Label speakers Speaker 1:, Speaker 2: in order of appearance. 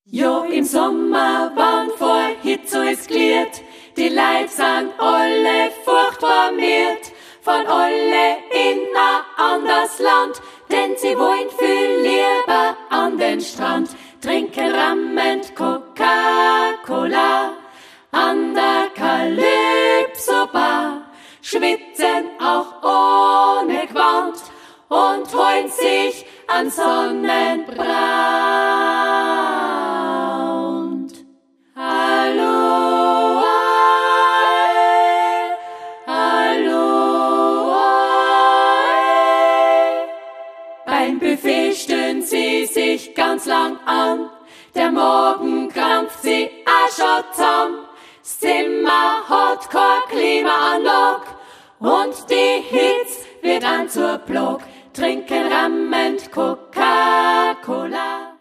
Speaker 1: Jo, im Sommer, wann vor Hitze ist gliert, die Leid sind alle furchtbar miert, von alle in a anders Land, denn sie wollen viel lieber an den Strand, trinken rammend Coca-Cola an der Calypso-Bar, schwitzen auch ohne Gewand und holen sich an Sonnenbrand. Hallo, hallo, beim Buffet stehen sie sich ganz lang an, der Morgen krampft sie auch schon zusammen. Das Zimmer hat keine Klimaanlage und die Hitze wird an zur Plog. Trinken rammend Coca-Cola.